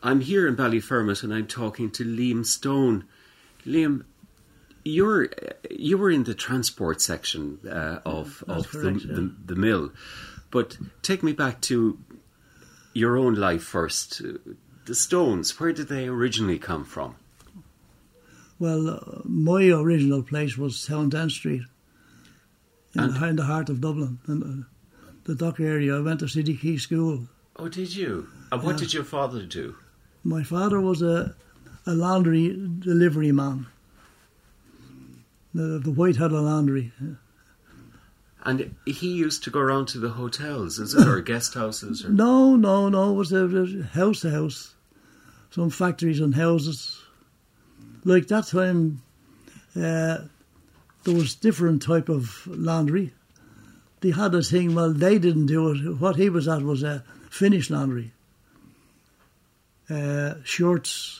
I'm here in Ballyfermot and I'm talking to Liam Stone. Liam, you were in the transport section of correct, the mill, but take me back to your own life first. The Stones, where did they originally come from? Well, my original place was Townend Street, in the heart of Dublin, in the dock area. I went to City Key School. Oh, did you? And what did your father do? My father was a laundry delivery man. The Whitehead Laundry. And he used to go around to the hotels, is it, or guest houses? Or? No. It was a house to house. Some factories and houses. Like that time, there was different type of laundry. They had a thing, well, they didn't do it. What he was at was a Finnish laundry. Shirts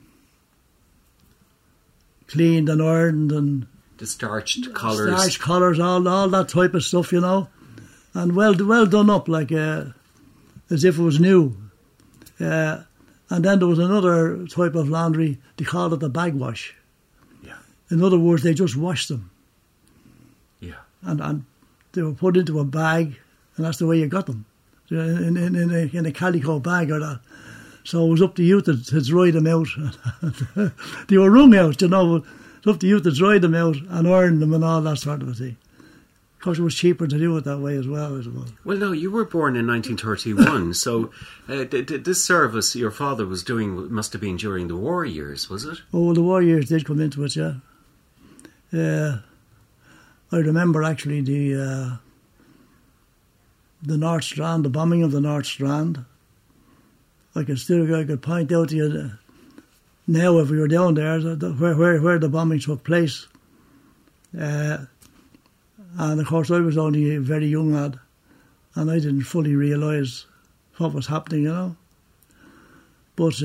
cleaned and ironed and the starched collars. Starched collars, all that type of stuff, you know. And well done up, like as if it was new. And then there was another type of laundry, they called it the bag wash. Yeah. In other words, they just washed them. Yeah. And they were put into a bag, and that's the way you got them. In a calico bag or that. So it was up to you to dry them out. They were wrung out, you know, but it's up to you to dry them out and iron them and all that sort of a thing. Of course, it was cheaper to do it that way as well, I suppose. Well, no, you were born in 1931, so this service your father was doing must have been during the war years, was it? Oh, the war years did come into it, yeah. I remember actually the North Strand, the bombing of the North Strand. I could point out to you now if we were down there where the bombing took place. And of course I was only a very young lad and I didn't fully realise what was happening, you know. But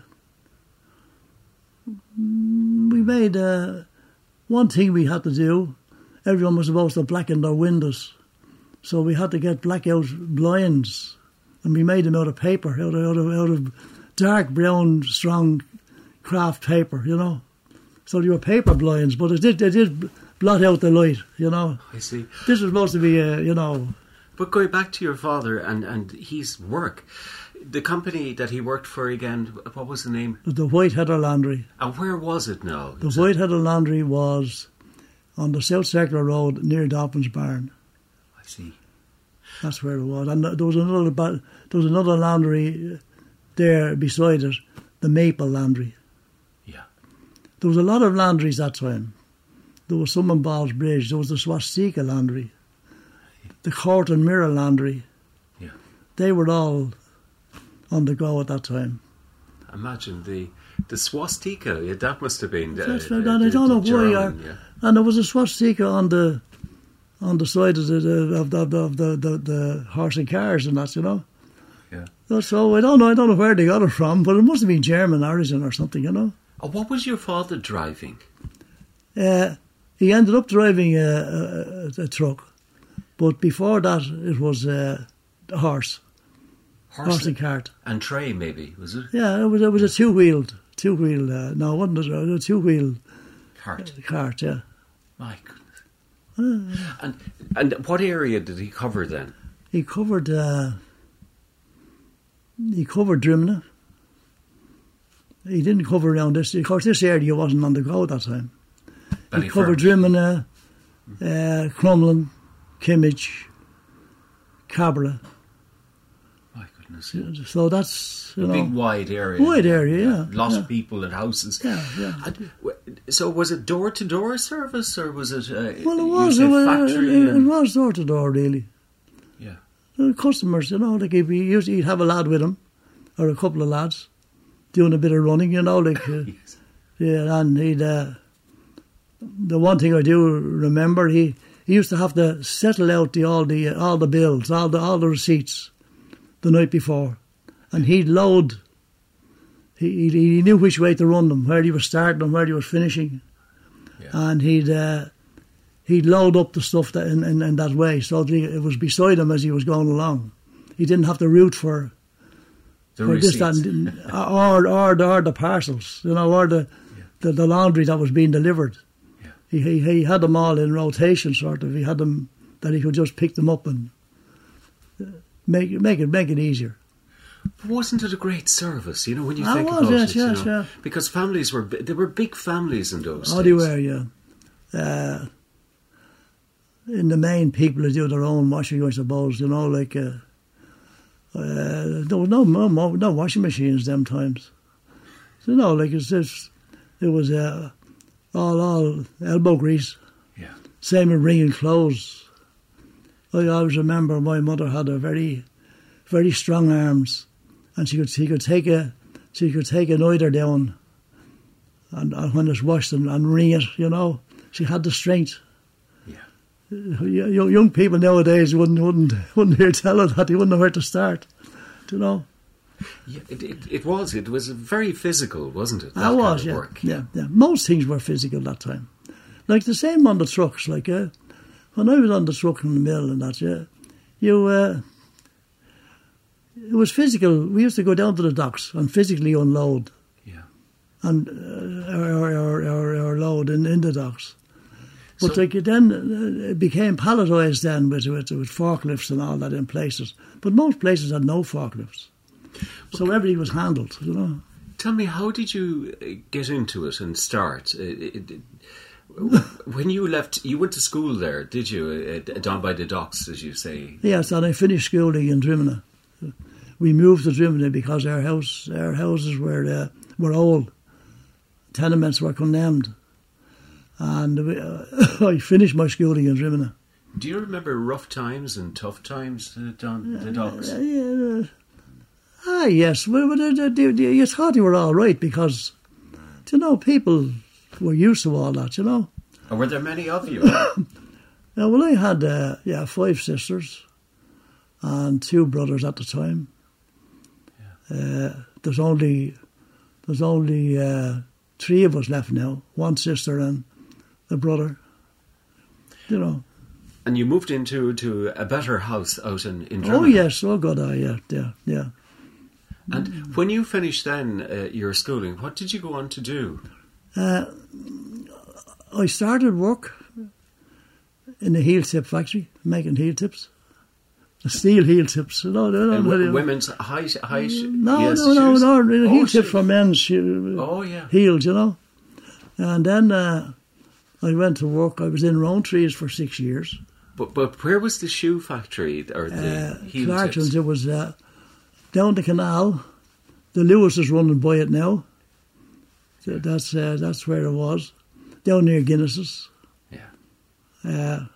we made one thing we had to do. Everyone was supposed to blacken their windows. So we had to get blackout blinds. And we made them out of paper, out of dark brown, strong craft paper, you know. So they were paper blinds, but they did blot out the light, you know. I see. This was supposed to be, you know. But going back to your father and his work, the company that he worked for again, what was the name? The Whiteheader Laundry. And where was it now? The Whiteheader Laundry was on the South Circular Road near Dolphin's Barn. I see. That's where it was. And there was another laundry there beside it, the Maple Laundry. Yeah. There was a lot of laundries that time. There was some in Ball's Bridge. There was the Swastika Laundry, the Court and Mirror Laundry. Yeah. They were all on the go at that time. Imagine the swastika. Yeah, that must have been. That's right. And I don't know German, why. And there was a swastika on the side of the horse and cars and that, you know. Yeah. So I don't know where they got it from, but it must have been German origin or something, you know. Oh, what was your father driving? He ended up driving a truck, but before that it was a horse and cart. And tray, maybe, was it? Yeah, it was a two-wheeled, no, it wasn't a two-wheeled cart, yeah. My goodness. And what area did he cover then? He covered Drimna. He didn't cover around this. Of course, this area wasn't on the go at that time. He covered Drimna, Crumlin, Kimmage, Cabra. My goodness. So that's, you know, big wide area. Wide area, yeah. Lots of people and houses. Yeah. So was it door-to-door service or was it well, it was. It was door-to-door, really. Yeah. Customers, you know, like he'd have a lad with him, or a couple of lads, doing a bit of running, you know, like... Yes. Yeah, and he'd... the one thing I do remember, he used to have to settle out all the bills, all the receipts the night before, and he'd load. He knew which way to run them, where he was starting and where he was finishing, and he'd load up the stuff in that way, so it was beside him as he was going along. He didn't have to route for The or this, receipts. or the parcels, or the laundry that was being delivered. Yeah. He had them all in rotation, sort of. He had them that he could just pick them up and make it easier. But wasn't it a great service, when you I think was, about yes, it? yes, yeah. Because families were big families in those days. Oh, they were, yeah. In the main, people would do their own washing, I suppose. There was no washing machines them times. It was all elbow grease. Yeah. Same with wringing clothes. I always remember my mother had a very, very strong arms, and she could take an eider down, and when it's washed and wring it, she had the strength. Yeah. Young people nowadays wouldn't hear tell her that. They wouldn't know where to start. Yeah, it was very physical, wasn't it? It was, kind of work. Yeah. Most things were physical that time. Like the same on the trucks. Like when I was on the truck in the mill and that, it was physical. We used to go down to the docks and physically unload. Yeah. And or load in the docks. But then it became palletised then with forklifts and all that in places. But most places had no forklifts. So everything was handled, Tell me, how did you get into it and start? When you left, you went to school there, did you? Down by the docks, as you say. Yes, and I finished schooling in Drimina. We moved to Drimina because our houses were old. Tenements were condemned. And I finished my schooling in Drimina. Do you remember rough times and tough times down the docks? Yes. Well, you thought they were all right because, people were used to all that, Or were there many of you? Well, I had 5 sisters and 2 brothers at the time. Yeah. There's only 3 of us left now. 1 sister and a brother. And you moved into a better house out in Drimina. Oh yes, oh God, yeah. And when you finished then your schooling, what did you go on to do? I started work in the heel tip factory, making heel tips. Steel heel tips. Women's high No, heel tips for men's heels, And then I went to work. I was in Rowntrees for 6 years. But where was the shoe factory or the heel Clarkson's, tips? it was down the canal. The Lewis is running by it now. So that's where it was. Down near Guinness's. Yeah.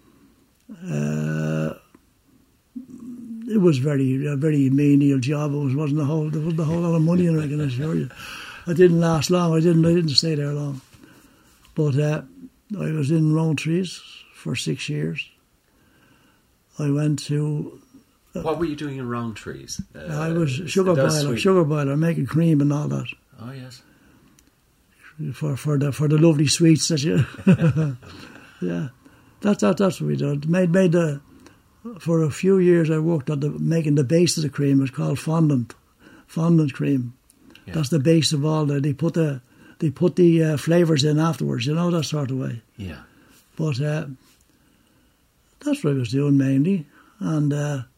It was a very menial job. There wasn't a whole lot of money in it, I can assure you. I didn't last long. I didn't stay there long. But I was in Rowntrees for 6 years. I went to. What were you doing in Rowntrees? I was sugar boiler, making cream and all that. Oh yes. For the lovely sweets that you. Yeah, that's what we did. Made for a few years I worked at making the base of the cream. It was called fondant cream. Yeah. That's the base of all they put the flavours in afterwards. That sort of way. Yeah. But that's what I was doing mainly, and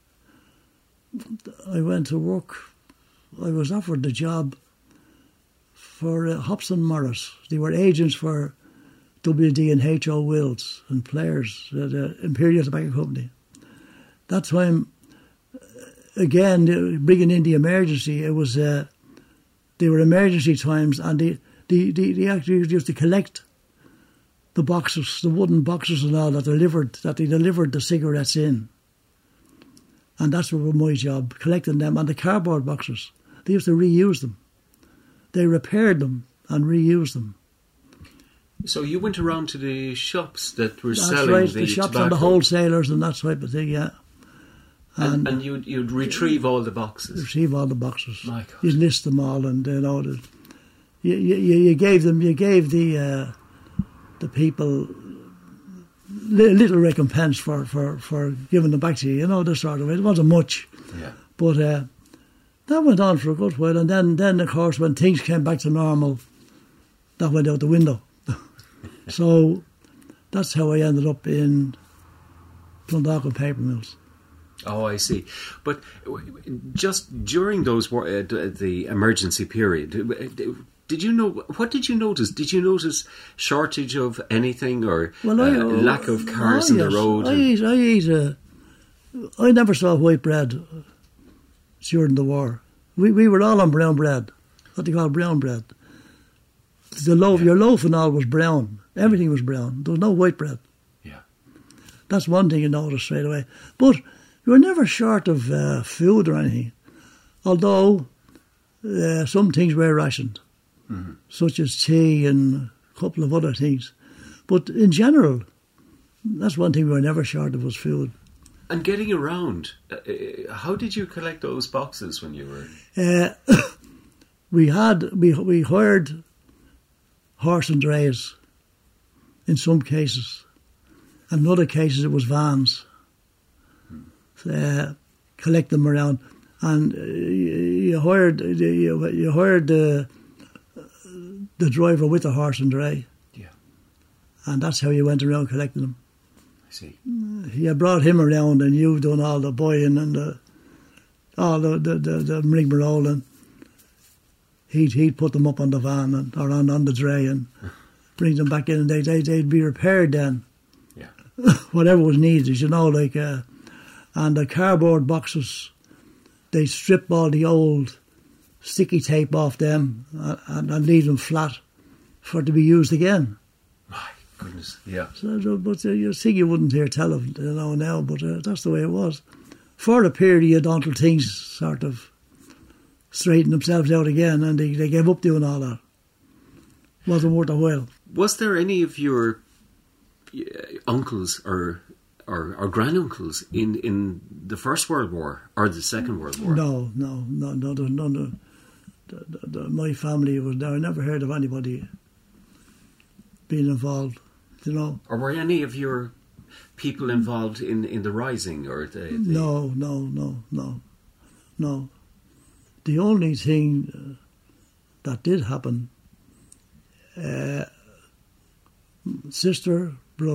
I went to work. I was offered the job for Hobson Morris. They were agents for WD and H.O. Wills and players at the Imperial Tobacco Company. That time, again, bringing in the emergency, it was they were emergency times, and they actually used to collect the boxes, the wooden boxes and all that they delivered the cigarettes in. And that's what was my job, collecting them, and the cardboard boxes. They used to reuse them. They repaired them and reused them. So you went around to the shops that were That's selling right, the shops tobacco. and the wholesalers and that type of thing, yeah. And you'd retrieve all the boxes? Retrieve all the boxes. My God. You list them all, and you gave the people little recompense for giving them back to you, this sort of way. It wasn't much. Yeah. But That went on for a good while, and then of course, when things came back to normal, that went out the window. So that's how I ended up in Clondalkin Paper Mills. Oh, I see. But just during those the emergency period, did you know? What did you notice? Did you notice shortage of anything or lack of cars on the road? I never saw white bread during the war. We were all on brown bread, what they call brown bread. Your loaf and all was brown. Everything was brown. There was no white bread. Yeah, that's one thing you notice straight away. But you were never short of food or anything, although some things were rationed, such as tea and a couple of other things. But in general, that's one thing we were never short of was food. And getting around, how did you collect those boxes when you were? We hired horse and drays in some cases. In other cases, it was vans. Collect them around, and you hired the driver with the horse and dray. Yeah, and that's how you went around collecting them. I see. You brought him around, and you done all the buying and all the rigmarole, and he'd put them up on the van or on the dray and bring them back in, and they'd be repaired then. Yeah, whatever was needed, like. And the cardboard boxes, they strip all the old sticky tape off them and leave them flat for to be used again. My goodness, yeah. But you think you wouldn't hear tell of now, but that's the way it was. For a period until things sort of straightened themselves out again, and they gave up doing all that. Wasn't worth a while. Was there any of your uncles or granduncles in the First World War or the Second World War? No. There's none. My family was there. I never heard of anybody being involved. Or were any of your people involved in the Rising or the? No. The only thing that did happen, sister,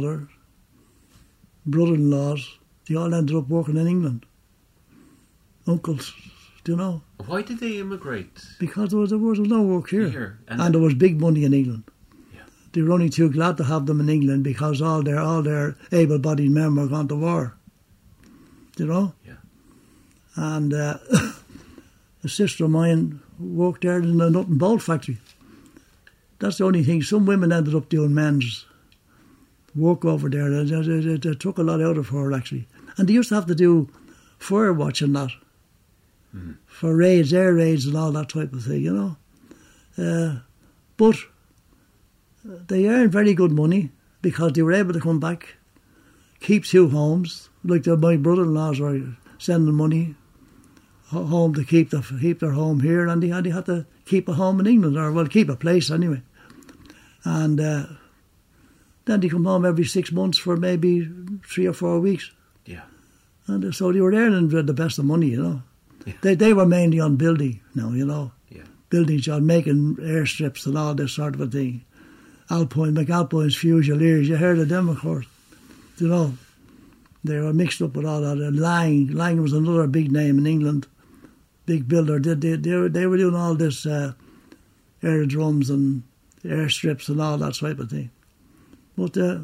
brother-in-laws, they all ended up working in England. Uncles, Why did they immigrate? Because there was no work here. And there was big money in England. Yeah. They were only too glad to have them in England because all their able-bodied men were gone to war. Yeah. And a sister of mine worked there in a nut and bolt factory. That's the only thing. Some women ended up doing men's work over there. They took a lot out of her, actually. And they used to have to do fire watch and that. Mm-hmm. For raids, air raids and all that type of thing, But they earned very good money because they were able to come back, keep two homes. Like my brother-in-laws were sending money home to keep their home here, and they had to keep a home in England, or keep a place anyway. And then they come home every 6 months for maybe 3 or 4 weeks. Yeah. And so they were earning the best of money, Yeah. They were mainly on building now, Yeah. Building jobs, making airstrips and all this sort of a thing. McAlpine's Fusiliers, you heard of them, of course. They were mixed up with all that. Lang was another big name in England, big builder. They were doing all this aerodromes and airstrips and all that type of thing. But it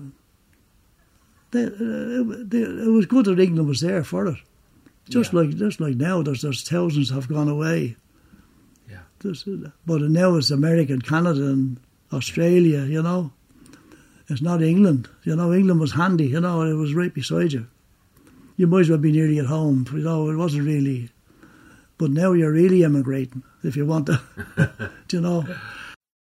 was good that England was there for it. Just like now, there's thousands have gone away. Yeah. But now it's America and Canada and Australia, It's not England. England was handy, it was right beside you. You might as well be nearly at home, it wasn't really. But now you're really emigrating, if you want to,